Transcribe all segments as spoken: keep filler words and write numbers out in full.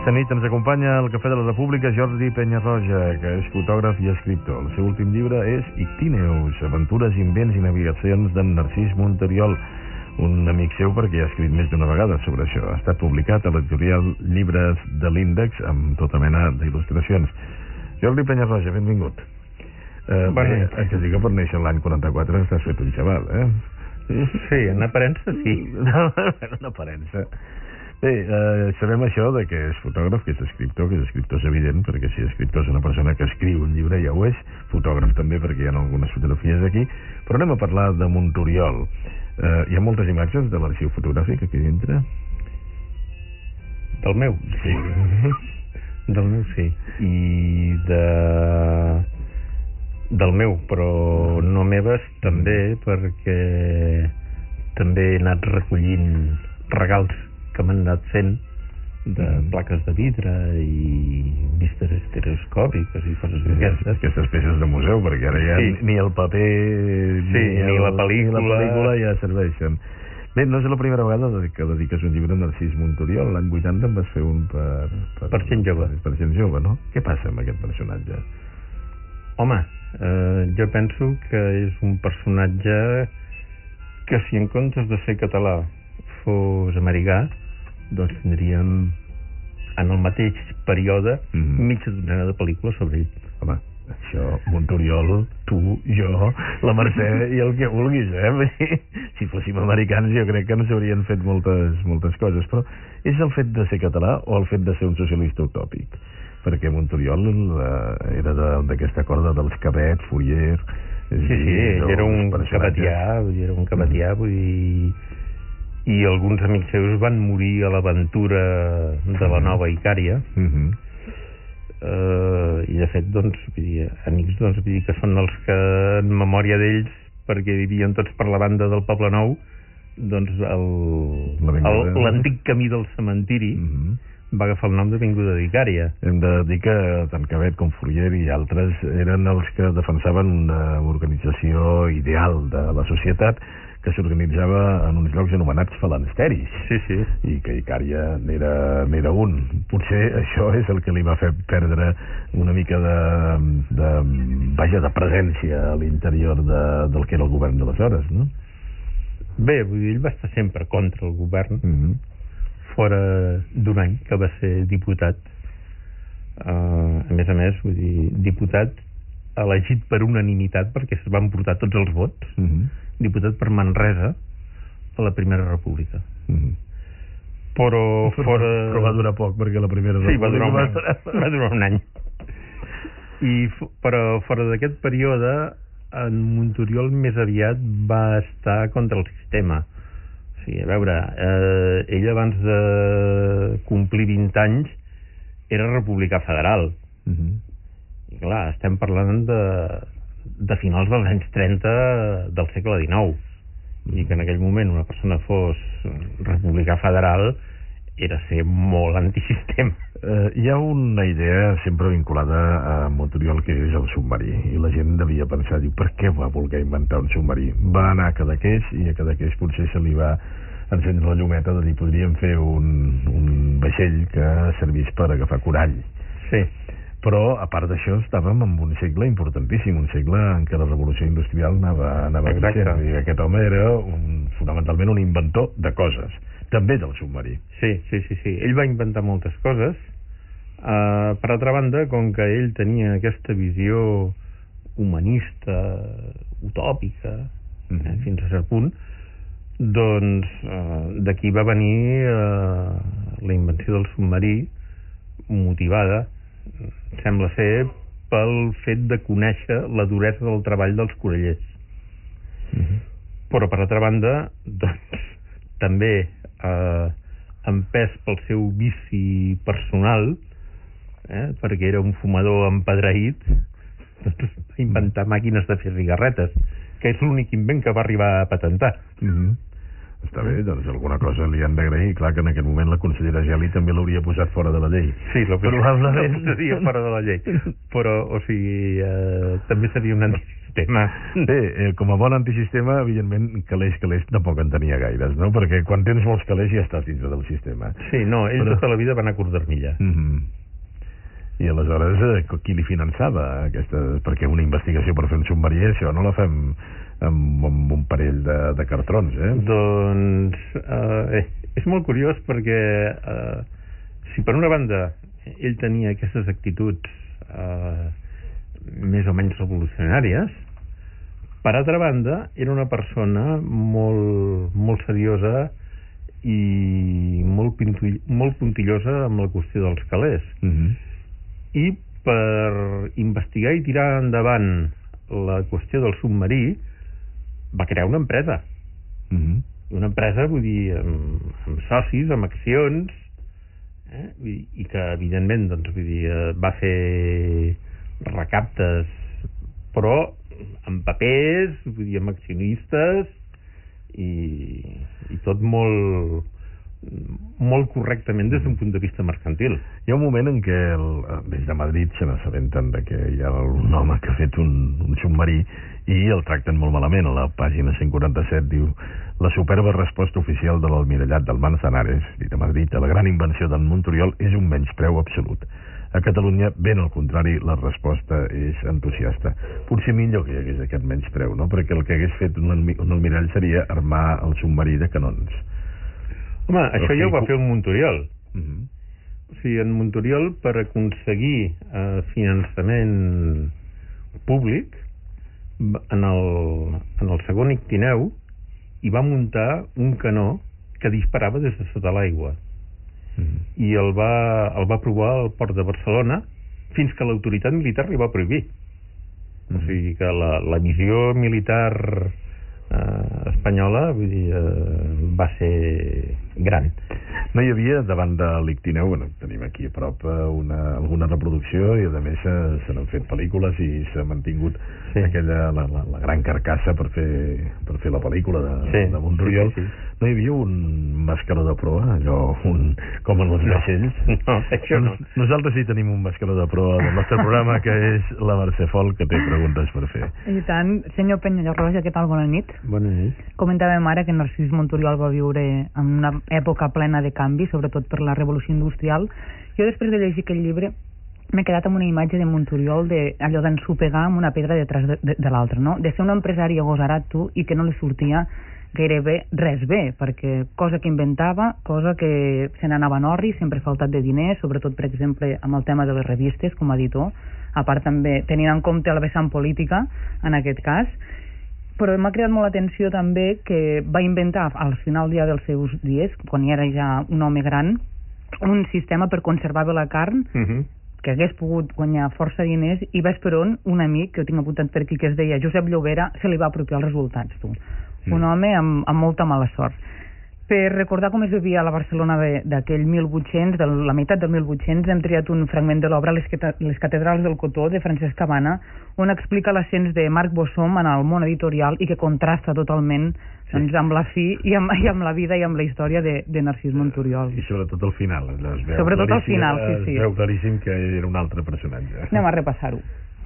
Aquesta nit ens acompanya al Cafè de la República Jordi Penyarroja, que és fotògraf i escriptor. El seu últim llibre és Ictíneus, aventures, invents i navigacions d'en Narcís Montoriol, un amic seu perquè ha escrit més d'una vegada sobre això. Ha estat publicat a l'editorial Llibres de l'Índex amb tota mena d'il·lustracions. Jordi Penyarroja, benvingut. Eh, Bé, haig de dir que per néixer l'any quaranta-quatre estàs fet un xaval, eh? Sí, en aparença sí. No, en aparença. Bé, eh, sabem això de que és fotògraf, que és escriptor, que és escriptor és evident, perquè si escriptor és una persona que escriu un llibre ja ho és, fotògraf també perquè hi ha algunes fotografies aquí, però anem a parlar de Montoriol. Eh, hi ha moltes imatges de l'arxiu fotogràfic aquí dintre? Del meu? Sí. Del meu sí. I de... del meu, però no meves també, perquè també he anat recollint regals que m'han anat fent de plaques de vidre i vistes estereoscòpiques i coses d'aquestes. Aquestes peces de museu, perquè ara ja sí. ni el paper sí, ni, ni, el, la pel·lícula... ni la pel·lícula ja serveixen. Bé, no és la primera vegada que dediques un llibre a Narcís Montoriol. L'any vuitanta en vas fer un per... Per, per gent jove. Per gent jove, no? Què passa amb aquest personatge? Home, eh, jo penso que és un personatge que si en comptes de ser català fos americà, doncs tindríem en el mateix període mm-hmm. mitja dotzena de pel·lícules sobre ell. Home, això, Montoriol, tu, jo, la Mercè i el que vulguis, eh? Si fóssim americans jo crec que no s'haurien fet moltes, moltes coses, però és el fet de ser català o el fet de ser un socialista utòpic? Perquè Montoriol eh, era d'aquesta corda dels Cabet, Fourier... Sí, sí, ell era un cabetià, era un cabetià, vull dir... i alguns amics seus van morir a l'aventura de la nova Icària. Uh-huh. uh, i de fet doncs, vull dir, amics doncs, vull dir que són els que en memòria d'ells, perquè vivien tots per la banda del Poble Nou, doncs l'antic camí del cementiri uh-huh. va agafar el nom d'Avinguda d'Icària. Hem de dir que tant Cabet com Fourier i altres eren els que defensaven una organització ideal de la societat que s'organitzava en uns llocs anomenats falansteris. Sí, sí. I que Icària n'era un. Potser això és el que li va fer perdre una mica de, de vaja, de presència a l'interior de, del que era el govern d'aleshores, no? Bé, vull dir, ell va estar sempre contra el govern, mm-hmm. fora d'un any que va ser diputat. Uh, a més a més, vull dir, diputat elegit per unanimitat perquè es van portar tots els vots. Mm-hmm. Diputat per Manresa a la Primera República. Mm-hmm. Però fora... Però va durar poc, perquè la Primera sí, República... va durar un any. Va durar un any. I, però fora d'aquest període, en Montoriol més aviat va estar contra el sistema. O sigui, a veure, eh, ell abans de complir vint anys era republicà federal. Mm-hmm. I clar, estem parlant de... de finals dels anys trenta del segle dinou, i que en aquell moment una persona fos republicà federal era ser molt antisistema. Eh, hi ha una idea sempre vinculada a Montoriol que és el submarí, i la gent devia pensar, diu, per què va voler inventar un submarí? Va anar a Cadaqués i a Cadaqués potser se li va encendre la llumeta de dir, podríem fer un, un vaixell que servís per agafar corall. Sí. Però, a part d'això, estàvem en un segle importantíssim, un segle en què la revolució industrial anava, anava creixent. I aquest home era un, fonamentalment un inventor de coses, també del submarí. Sí, sí, sí, sí. Ell va inventar moltes coses. Uh, per altra banda, com que ell tenia aquesta visió humanista, utòpica, mm-hmm. eh, fins a cert punt, doncs uh, d'aquí va venir uh, la invenció del submarí, motivada, sembla ser pel fet de conèixer la duresa del treball dels corallers. Mm-hmm. Però per altra banda doncs també eh, empès pel seu vici personal, eh, perquè era un fumador empedreït, doncs va inventar màquines de fer cigarretes, que és l'únic invent que va arribar a patentar. Mm-hmm. Està bé, doncs alguna cosa li han d'agrair. Clar que en aquest moment la consellera Geli també l'hauria posat fora de la llei. Sí, la probablement posaria fora de la llei. Però, o sigui, eh, també seria un antisistema. Bé, eh, com a bon antisistema, evidentment, calés, calés, tampoc en tenia gaires, no? Perquè quan tens molts calés ja estàs dintre del sistema. Sí, no, ell Però... tota la vida va anar a curt d'armilla. Mm -hmm. I aleshores, eh, qui li finançava aquesta... Perquè una investigació per fer un submarí, això no la fem amb, amb un parell de, de cartrons, eh? Doncs eh, és molt curiós perquè eh, si per una banda ell tenia aquestes actituds eh, més o menys revolucionàries, per altra banda era una persona molt, molt seriosa i molt, pintull, molt puntillosa amb la qüestió dels calés. Mm-hmm. I per investigar i tirar endavant la qüestió del submarí va crear una empresa. Mm-hmm. Una empresa, vull dir, amb, amb socis, amb accions, eh? I, i que evidentment doncs, vull dir, va fer recaptes, però amb papers, vull dir, amb accionistes i, i tot molt molt correctament des d'un punt de vista mercantil. Hi ha un moment en què el, des de Madrid se n'assabenten de que hi ha un home que ha fet un, un submarí i el tracten molt malament. A la pàgina cent quaranta-set diu: la superba resposta oficial de l'almirallat del Manzanares, dit a Madrid, a la gran invenció d'en Monturiol és un menyspreu absolut. A Catalunya, ben al contrari, la resposta és entusiasta. Potser millor que hi hagués aquest menyspreu, no? Perquè el que hagués fet un, un almirall seria armar el submarí de canons. Home, això ja ho va fer el Monturiol. Uh-huh. O sigui, en Monturiol, per aconseguir eh, finançament públic, en el, en el segon Ictineu, hi va muntar un canó que disparava des de sota l'aigua. Uh-huh. I el va, el va provar al port de Barcelona fins que l'autoritat militar li va prohibir. Uh-huh. O sigui que la, la missió militar eh, espanyola, vull dir, eh, va ser gran. No hi havia, davant de l'Ictineu, bueno, tenim aquí a prop una, alguna reproducció i a més se n'han fet pel·lícules i s'ha mantingut sí. aquella, la, la, la gran carcassa per fer, per fer la pel·lícula de, sí. de Monturiol. Sí, sí, sí. No hi havia un mascaró de proa, allò, un, com en els vaixells? No, això no. Nosaltres sí tenim un mascaró de proa del nostre programa, que és la Mercè Fol, que té preguntes per fer. I tant. Senyor Penyarroja, què tal? Bona nit. Bona nit. Comentàvem ara que Narcís Monturiol va viure en una època plena de canvi, sobretot per la revolució industrial. Jo, després de llegir aquest llibre, m'he quedat amb una imatge de Monturiol, de, allò d'ensopegar amb una pedra detrás de, de, de l'altra, no? De ser un empresari agosarat, tu, i que no li sortia gairebé res bé, perquè cosa que inventava, cosa que se n'anava en orri, sempre faltat de diners, sobretot, per exemple, amb el tema de les revistes, com a editor, a part també tenint en compte la vessant política, en aquest cas. Però m'ha cridat molt l'atenció també que va inventar al final ja dels seus dies, quan ja era ja un home gran, un sistema per conservar bé la carn, uh-huh. que hagués pogut guanyar força diners, i ves per on un amic que ho tinc apuntat per aquí, que es deia Josep Llobera, se li va apropiar els resultats, tu. Mm. Un home amb, amb molta mala sort. Per recordar com es vivia a la Barcelona d'aquell mil vuit-cents, de la meitat del mil vuit-cents, hem triat un fragment de l'obra Les, Les catedrals del cotó, de Francesc Cabana, on explica l'ascens de Marc Bossom en el món editorial i que contrasta totalment sí. doncs, amb la fi i amb, i amb la vida i amb la història de, de Narcís Monturiol. I sobretot al final. Es veu sobretot al final, sí, sí. Es veu claríssim que era un altre personatge. Anem a repassar-ho.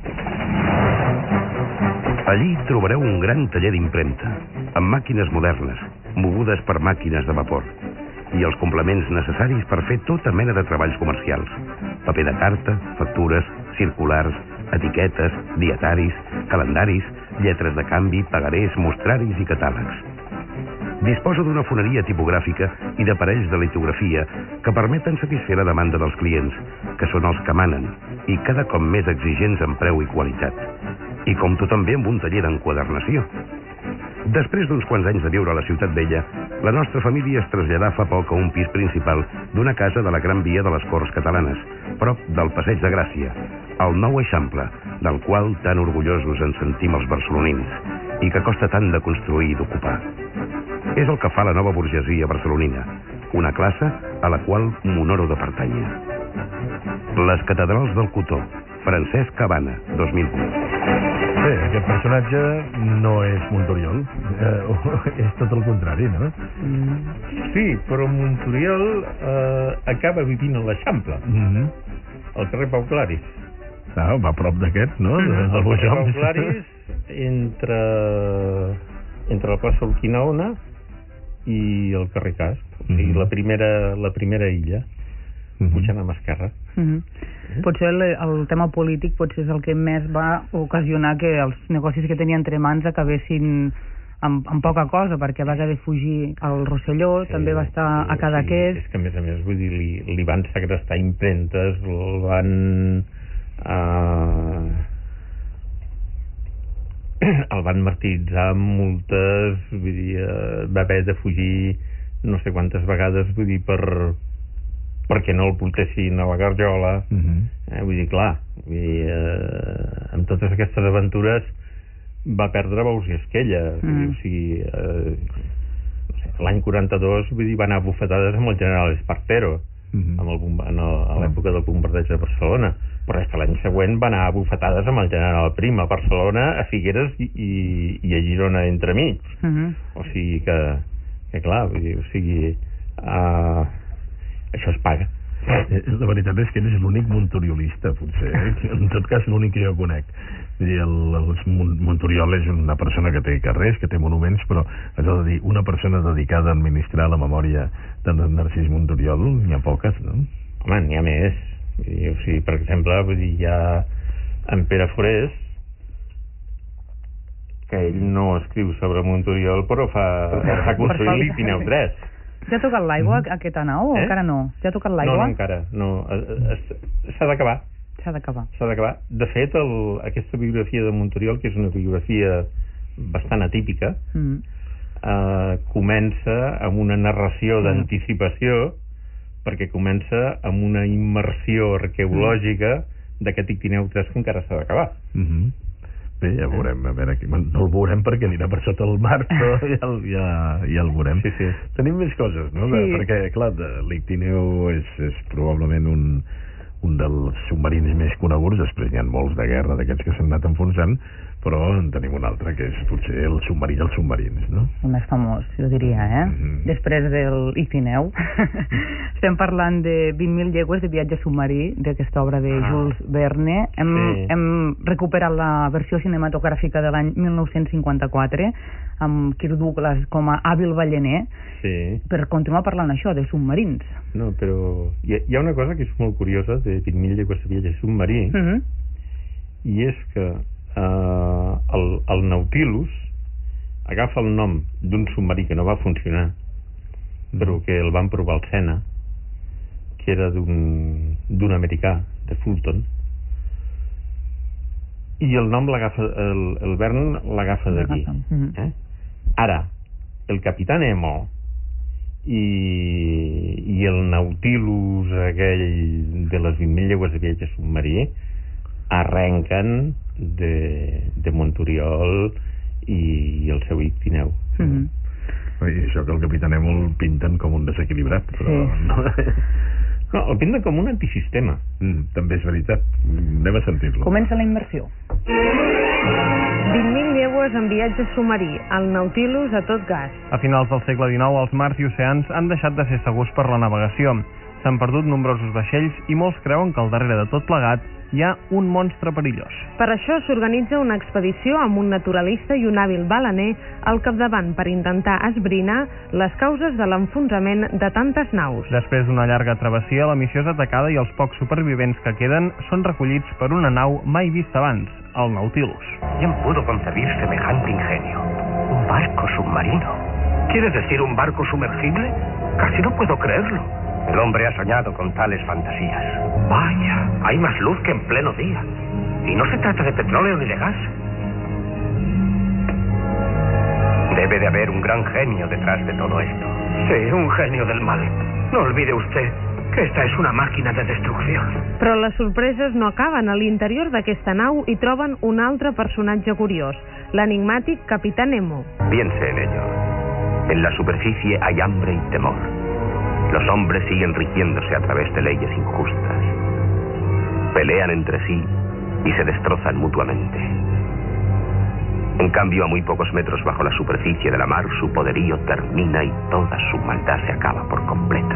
Allí trobareu un gran taller d'impremta, amb màquines modernes, mogudes per màquines de vapor, i els complements necessaris per fer tota mena de treballs comercials. Paper de carta, factures, circulars, etiquetes, dietaris, calendaris, lletres de canvi, pagarés, mostraris i catàlegs. Disposa d'una foneria tipogràfica i d'aparells de litografia que permeten satisfer la demanda dels clients, que són els que manen, i cada cop més exigents en preu i qualitat. I compto també amb un taller d'enquadernació. Després d'uns quants anys de viure a la Ciutat Vella, la nostra família es traslladà fa poc a un pis principal d'una casa de la Gran Via de les Corts Catalanes, prop del Passeig de Gràcia, el nou Eixample, del qual tan orgullosos ens sentim els barcelonins, i que costa tant de construir i d'ocupar. És el que fa la nova burgesia barcelonina, una classe a la qual m'honoro de pertànyer. Les catedrals del cotó, Francesc Cabana, dos mil vuit. Bé, aquest personatge no és Montoriol, eh, és tot el contrari, no? Sí, però Montoriol eh, acaba vivint a l'Eixample, Mm-hmm. al carrer Pau Claris. Ah, va a prop d'aquest, no? De, del Al carrer Boixom. Pau Claris, entre, entre la plaça Urquinaona i el carrer Casp. O sigui, Mhm. la primera, la primera illa, Mhm. pujant amb esquerra. Mm -hmm. Potser el, el tema polític potser és el que més va ocasionar que els negocis que tenia entre mans acabessin amb, amb poca cosa, perquè va haver de fugir al Rosselló, Sí, també va estar sí, a Cadaqués. sí, és que a més a més vull dir, li, li van segrestar impremtes, el van uh, el van martiritzar amb multes, vull dir, uh, va haver de fugir no sé quantes vegades, vull dir, per perquè no el portessin a la garjola. Mm-hmm. Eh, vull dir, clar, vull dir, eh, amb totes aquestes aventures va perdre bous i esquella. Mm. Vull dir, o sigui, eh, no sé, l'any quaranta-dos, vull dir, va anar a bufetades amb el general Espartero, Mm-hmm. amb el, bomba- en el, a l'època del bombardeig de Barcelona, però és que l'any següent va anar a bufetades amb el general Prim a Barcelona, a Figueres i, i, i a Girona entremig. Mm -hmm. O sigui que, que clar, vull dir, o sigui, uh, això es paga. Eh, La veritat és que ell és l'únic montoriolista, potser. Eh? En tot cas, l'únic que jo conec. Vull dir, el, el Montoriol és una persona que té carrers, que té monuments, però has de dir, una persona dedicada a administrar la memòria de Narcís Montoriol, n'hi ha poques, no? Home, n'hi ha més. Vull dir, o sigui, per exemple, vull dir, hi ha en Pere Forés, que ell no escriu sobre Montoriol, però fa, fa construir l'Ipineu tres. Ja ha tocat l'aigua aquesta nau o Eh? encara no? Ja ha tocat No, l'aigua? no, encara. No. Es- es- S'ha d'acabar. S'ha d'acabar. S'ha d'acabar. De fet, el, aquesta biografia de Montoriol, que és una biografia bastant atípica, Mm. eh, comença amb una narració d'anticipació, perquè comença amb una immersió arqueològica d'aquest Ictineu tres que encara s'ha d'acabar. Mm-hmm. Bé, ja veurem, a veure, aquí, no el veurem perquè anirà per sota el mar, però ja, el- ja, ja el veurem. Sí, sí. Tenim més coses, no? De, Sí. perquè, clar, de- l'Ictineu és, és probablement un, un dels submarins més coneguts, després n'hi ha molts de guerra d'aquests que s'han anat enfonsant, però en tenim un altre, que és potser el submarí dels submarins, no? El més famós, jo diria, eh? Mhm. Després del Ictineu. Estem parlant de vint mil llegües de viatge submarí, d'aquesta obra de Ah. Jules Verne. Hem, Sí. hem recuperat la versió cinematogràfica de l'any mil nou-cents cinquanta-quatre, amb Kirk Douglas com a hàbil ballener, Sí. per continuar parlant això, de submarins. No, però hi ha, hi ha una cosa que és molt curiosa de vint mil llegües de viatge submarí, Mm -hmm. i és que eh, el, el Nautilus agafa el nom d'un submarí que no va funcionar, però que el van provar al Sena, que era d'un d'un americà, de Fulton, i el nom l'agafa el, el Verne l'agafa d'aquí. L'agafa, mhm. Eh? Ara, el Capità Nemo i, i el Nautilus aquell de les vint mil llegües de viatge submarí arrenquen de, de Montoriol i, i el seu Ictineu. Mm -hmm. I això que el Capità Nemo el pinten com un desequilibrat, però Sí. no, No, el pinten com un antisistema. mm, també és veritat. Anem a sentir-lo. Comença la immersió. vint mil llegües en viatge submarí, el Nautilus a tot gas. A finals del segle dinou, els mars i oceans han deixat de ser segurs per la navegació. S'han perdut nombrosos vaixells i molts creuen que al darrere de tot plegat hi ha un monstre perillós. Per això s'organitza una expedició amb un naturalista i un hàbil balener al capdavant per intentar esbrinar les causes de l'enfonsament de tantes naus. Després d'una llarga travessia, la missió és atacada i els pocs supervivents que queden són recollits per una nau mai vista abans, el Nautilus. ¿Quién pudo concebir semejante ingenio? Un barco submarino. ¿Quieres decir un barco sumergible? Casi no puedo creerlo. El hombre ha soñado con tales fantasías. Vaya, hay más luz que en pleno día. Y no se trata de petróleo ni de gas. Debe de haber un gran genio detrás de todo esto. Sí, un genio del mal. No olvide usted que esta es una máquina de destrucción. Però les sorpreses no acaben. A l'interior d'aquesta nau hi troben un altre personatge curiós, l'enigmàtic Capità Nemo. Piense en ello. En la superficie hay hambre y temor. Los hombres siguen rigiéndose a través de leyes injustas. Pelean entre sí y se destrozan mutuamente. En cambio, a muy pocos metros bajo la superficie de la mar, su poderío termina y toda su maldad se acaba por completo.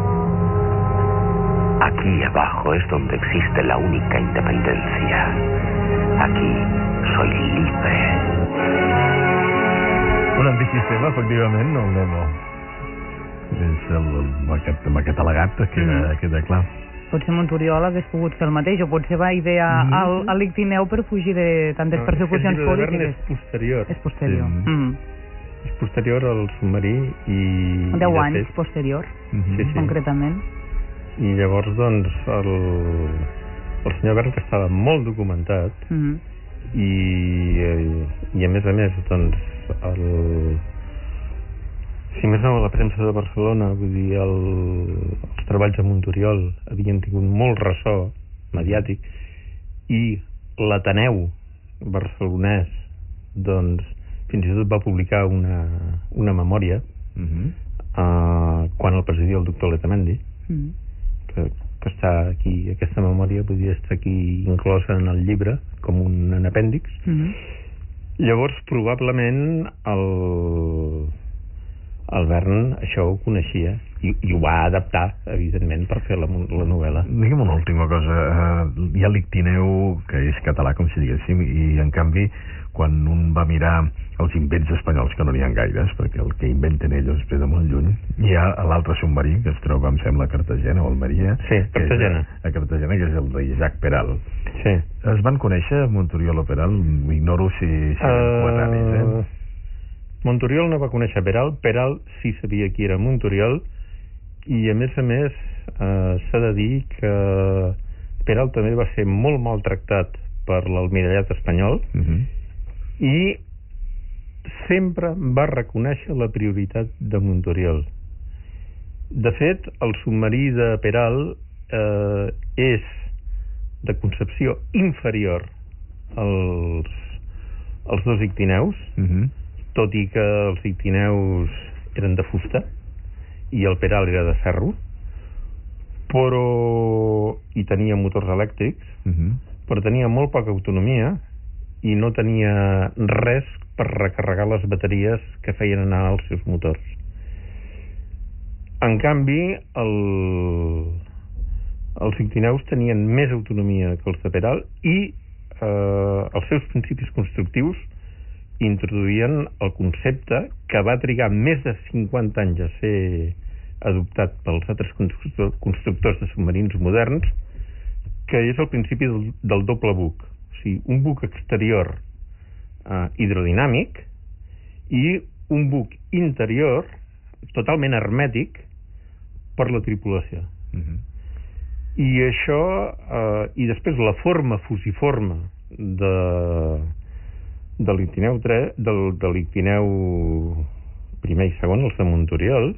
Aquí abajo es donde existe la única independencia. Aquí soy libre. Un antisistema, efectivament, el Nemo. És el, amb, aquest, amb aquest al·legat queda, mm. queda clar. Potser Monturiol hagués pogut fer el mateix, o potser va idear mm. al, a l'Ictineu per fugir de tantes no, persecucions polítiques. És posterior. És posterior. Sí. Mm. És posterior al submarí i... Deu i anys fet, posterior, mm -hmm. sí, sí. concretament. I llavors, doncs, el, el senyor Vern, que estava molt documentat, mm -hmm. i, i a més a més, doncs, el... si més no, la premsa de Barcelona, vull dir, el, els treballs de Monturiol havien tingut molt ressò mediàtic, i l'Ateneu barcelonès, doncs, fins i tot va publicar una, una memòria uh-huh. uh, quan el presidia el doctor Letamendi, uh-huh. que, que està aquí, aquesta memòria, vull dir, està aquí inclosa en el llibre, com un, un apèndix. Uh-huh. Llavors, probablement, el... el Vern això ho coneixia i, i ho va adaptar, evidentment, per fer la, la novel·la. Digue'm una última cosa. Uh, hi ha l'Ictineu, que és català, com si diguéssim, i en canvi, quan un va mirar els invents espanyols, que no n'hi ha gaires, perquè el que inventen ells ve de molt lluny, hi ha l'altre submarí, que es troba, em sembla, a Cartagena o Almeria. Sí, Cartagena. A Cartagena, que és el de Jacques Peral. Sí. Es van conèixer Monturiol o Peral? Ignoro si, si eren uh... coetanis, eh? Monturiol no va conèixer Peral, Peral sí sabia qui era Monturiol, i a més a més eh, s'ha de dir que Peral també va ser molt maltractat per l'almirallat espanyol, uh-huh. i sempre va reconèixer la prioritat de Monturiol. De fet, el submarí de Peral eh, és de concepció inferior als, als dos Ictineus, uh-huh. tot i que els Ictineus eren de fusta i el Peral era de ferro, però i tenia motors elèctrics, uh-huh. però tenia molt poca autonomia i no tenia res per recarregar les bateries que feien anar els seus motors. En canvi, el, els Ictineus tenien més autonomia que els de Peral i eh, els seus principis constructius introduïen el concepte que va trigar més de cinquanta anys a ser adoptat pels altres constructors de submarins moderns, que és el principi del, del doble buc. O sigui, un buc exterior eh, hidrodinàmic i un buc interior totalment hermètic per la tripulació. Uh-huh. I això, eh, i després la forma fusiforme de, de l'Ictineu del, de l'Ictineu primer i segon, els de Monturiol,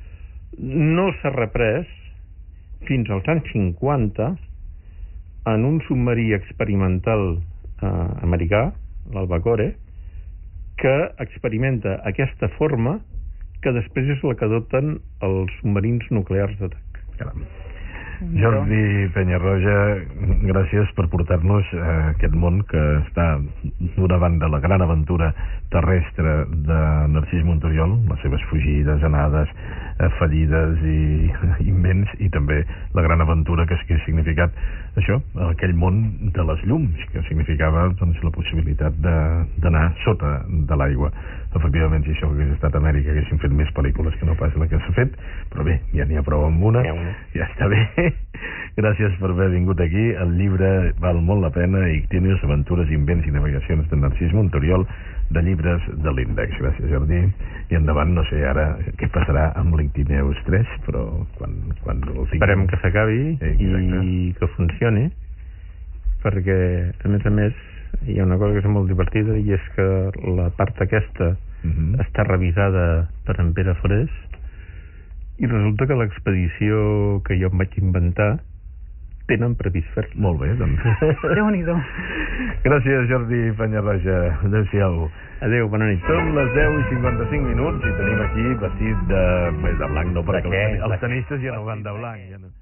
no s'ha reprès fins als anys cinquanta en un submarí experimental eh, americà, l'Albacore, que experimenta aquesta forma que després és la que adopten els submarins nuclears d'atac. Caram. Jordi Penyarroja, gràcies per portar-nos a aquest món que està d'una banda la gran aventura terrestre de Narcís Monturiol, les seves fugides, anades, fallides i invents, i també la gran aventura que ha significat això, aquell món de les llums, que significava doncs, la possibilitat d'anar sota de l'aigua. Efectivament, si això hagués estat a Amèrica, haguessin fet més pel·lícules que no pas la que s'ha fet, però bé, ja n'hi ha prou amb una, ja està bé. Gràcies per haver vingut aquí. El llibre val molt la pena, Ictineus, aventures, invents i navegacions de Narcís Monturiol, de llibres de l'Índex. Gràcies, Jordi. I endavant, no sé ara què passarà amb l'Ictineus tres, però quan, quan el tinguem... Esperem que s'acabi eh, i que funcioni, perquè, a més a més, hi ha una cosa que és molt divertida, i és que la part aquesta uh-huh. està revisada per en Pere Forés, i resulta que l'expedició que jo em vaig inventar tenen previst fer-la. Molt bé, doncs. Déu-n'hi-do. Gràcies, Jordi Penyarroja. Adéu-siau. Adéu, bona nit. Són les deu i cinquanta-cinc minuts i tenim aquí vestit de, de blanc, no, perquè els tenistes ja no van de blanc. Ja no.